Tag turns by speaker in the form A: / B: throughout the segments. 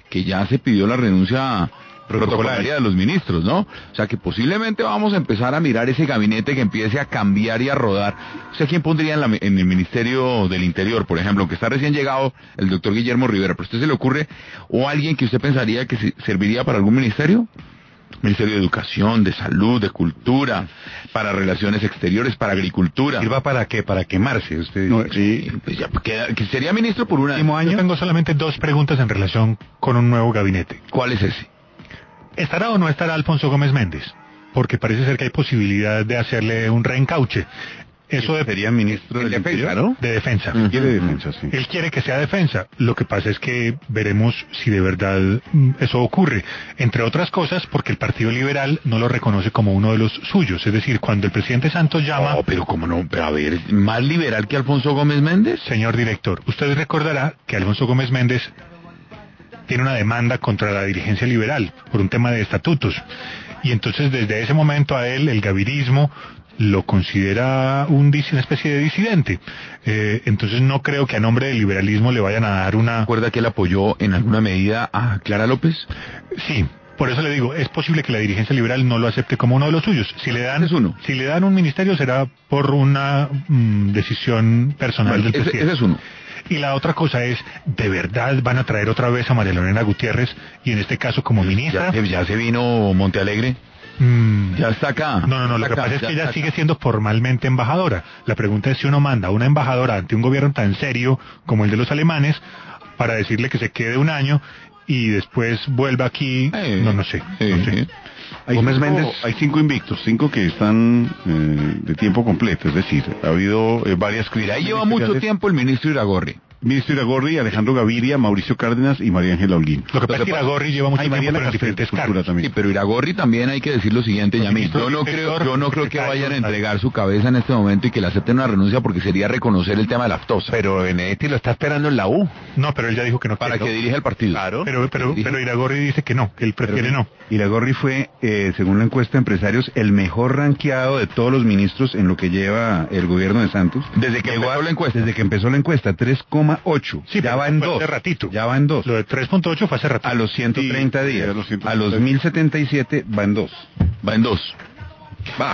A: que ya se pidió la renuncia protocolaria de los ministros, ¿no? O sea que posiblemente vamos a empezar a mirar ese gabinete que empiece a cambiar y a rodar. O sea, ¿quién pondría en el Ministerio del Interior, por ejemplo, que está recién llegado el doctor Guillermo Rivera? ¿Pero a usted se le ocurre o alguien que usted pensaría que serviría para algún ministerio? Ministerio de Educación, de Salud, de Cultura, para Relaciones Exteriores, para Agricultura.
B: ¿Sirva para qué? Para quemarse, usted
A: No, sí, pues ya que sería ministro por un año.
C: Yo tengo solamente 2 preguntas en relación con un nuevo gabinete.
A: ¿Cuál es ese?
C: ¿Estará o no estará Alfonso Gómez Méndez? Porque parece ser que hay posibilidad de hacerle un reencauche. Eso
B: sería ministro de
A: defensa, ¿no?
C: De defensa.
B: Quiere defensa, sí.
C: Él quiere que sea defensa. Lo que pasa es que veremos si de verdad eso ocurre. Entre otras cosas, porque el Partido Liberal no lo reconoce como uno de los suyos. Es decir, cuando el presidente Santos llama...
A: No, pero cómo no, pero a ver, ¿más liberal que Alfonso Gómez Méndez?
C: Señor director, usted recordará que Alfonso Gómez Méndez tiene una demanda contra la dirigencia liberal por un tema de estatutos. Y entonces desde ese momento a él, el gavirismo lo considera una especie de disidente. Entonces no creo que a nombre del liberalismo le vayan a dar una...
A: ¿Recuerda que él apoyó en alguna medida a Clara López?
C: Sí, por eso le digo, es posible que la dirigencia liberal no lo acepte como uno de los suyos. Si le dan un ministerio será por una decisión personal del presidente.
A: Ese es uno.
C: Y la otra cosa es, ¿de verdad van a traer otra vez a María Lorena Gutiérrez y en este caso como ministra?
A: Ya se vino Montealegre. Ya está acá.
C: No, lo que pasa es que ella sigue siendo formalmente embajadora. La pregunta es si uno manda a una embajadora ante un gobierno tan serio como el de los alemanes para decirle que se quede un año y después vuelva aquí. No sé.
B: Gómez Méndez, hay 5 invictos, 5 que están de tiempo completo, es decir, ha habido varias crisis.
A: Ahí lleva mucho tiempo el ministro Iragorri.
B: Ministro Iragorri, Alejandro Gaviria, Mauricio Cárdenas y María Ángela Holguín.
C: Lo que pasa es que Iragorri lleva mucho tiempo en diferentes cargos.
A: Sí, pero Iragorri también hay que decir lo siguiente, Yamil. Yo no creo que vayan a entregar su cabeza en este momento y que le acepten una renuncia porque sería reconocer el tema de la aftosa.
B: Pero Benedetti lo está esperando en la U.
C: No, pero él ya dijo que no quiere.
A: Para que dirija el partido.
C: Claro. Pero Iragorri dice que no, que él prefiere no.
B: Iragorri fue, según la encuesta de empresarios, el mejor rankeado de todos los ministros en lo que lleva el gobierno de Santos.
A: Desde que
B: empezó la encuesta, 3,8.
C: Sí,
B: ya va en 2. Ya va en 2.
C: Lo de 3.8 fue hace ratito.
B: A los 130 días. A los 1077 va en 2.
A: Va en 2. Va.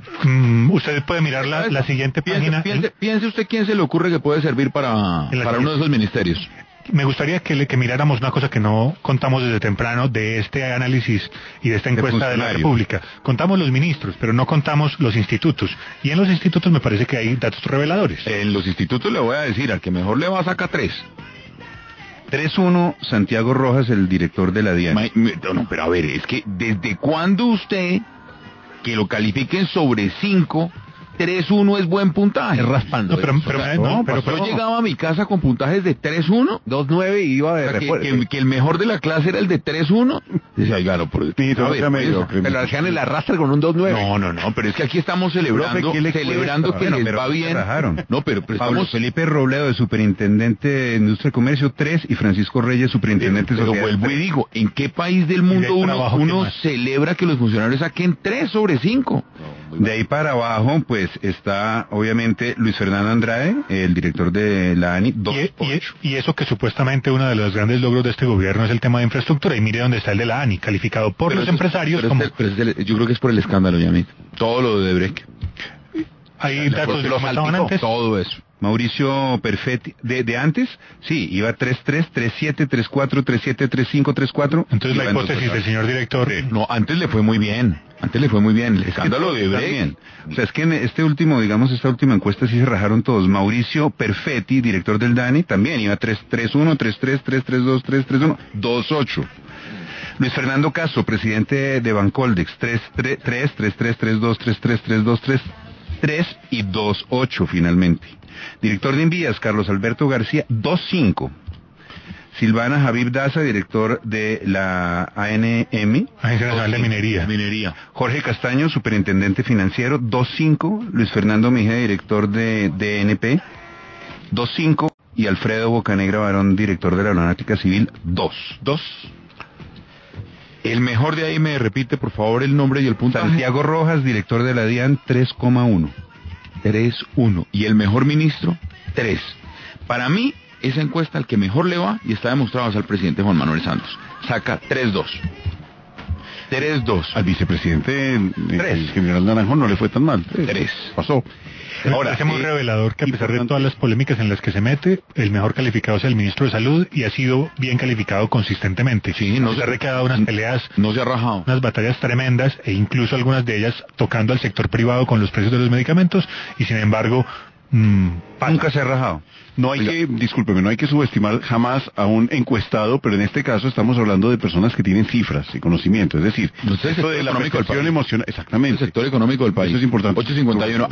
C: Usted puede mirar la siguiente página.
A: Piense usted quién se le ocurre que puede servir para uno de esos ministerios.
C: Me gustaría que miráramos una cosa que no contamos desde temprano de este análisis y de esta encuesta de la República. Contamos los ministros, pero no contamos los institutos. Y en los institutos me parece que hay datos reveladores.
A: En los institutos le voy a decir, al que mejor le va saca 3.
B: 3-1, Santiago Rojas, el director de la DIAN.
A: No, pero a ver, es que ¿desde cuándo usted, que lo califiquen sobre 5... 3-1 es buen puntaje.
B: Raspando.
A: Pero yo llegaba a mi casa con puntajes de 3-1,
B: 2-9 y iba de
A: que el mejor de la clase era el de 3-1. Decía, ay, gano, pero
B: lo hacían el arrastre con un 2-9.
A: No, pero es que aquí estamos celebrando que les va bien. No, pero
B: Pablo Felipe Robledo, de superintendente de Industria y Comercio, 3, y Francisco Reyes, superintendente social.
A: Pero vuelvo y digo, ¿en qué país del mundo uno celebra que los funcionarios saquen 3 sobre 5?
B: De ahí para abajo, pues está obviamente Luis Fernando Andrade, el director de la ANI, 2.8.
C: Y eso que supuestamente uno de los grandes logros de este gobierno es el tema de infraestructura. Y mire dónde está el de la ANI, calificado por los empresarios como...
A: yo creo que es por el escándalo, Yamit. Todo lo de Brecht.
C: Hay datos de los antes.
A: Todo eso.
B: Mauricio Perfetti, de antes, sí, iba 3-3, 3-7, 3-4, 3-7, 3-5, 3-4.
C: Entonces la hipótesis del señor director...
A: No, antes le fue muy bien. El escándalo de Brecht.
B: O sea, es que en esta última encuesta sí se rajaron todos. Mauricio Perfetti, director del DANI, también iba 3-3-1, 3-3, 3-3-2, 3-3-1, 2-8. Luis Fernando Castro, presidente de Bancoldex, 3-3, 3-3, 3-2, 3-3, 3-2, 3 y 2-8 finalmente. Director de Envías, Carlos Alberto García, 2-5. Silvana Javib Daza, director de la ANM.
C: Agencia Nacional de
A: Minería.
B: Jorge Castaño, superintendente financiero, 2-5. Luis Fernando Mejía, director de DNP, 2-5. Y Alfredo Bocanegra Barón, director de la Aeronáutica Civil, 2.
A: El mejor de ahí, me repite por favor el nombre y el puntaje.
B: Santiago Rojas, director de la DIAN, 3,1.
A: 3-1. Y el mejor ministro, 3. Para mí, esa encuesta al que mejor le va, y está demostrado, es al presidente Juan Manuel Santos. Saca 3-2. 3-2.
B: Al vicepresidente, el general Naranjo, no le fue tan mal.
A: 3.
B: Pasó.
C: Ahora, es muy revelador que a pesar de todas las polémicas en las que se mete, el mejor calificado es el ministro de Salud y ha sido bien calificado consistentemente.
A: Sí, no
C: a pesar de que ha dado unas peleas,
A: no se ha rajado.
C: unas batallas tremendas e incluso algunas de ellas tocando al sector privado con los precios de los medicamentos y sin embargo
B: nunca se ha rajado. No hay que, discúlpeme, no hay que subestimar jamás a un encuestado, pero en este caso estamos hablando de personas que tienen cifras y conocimiento, es decir,
A: No sé,
B: esto de la percepción emocional, exactamente.
A: El sector económico del país.
B: Eso es importante.
A: 8:51.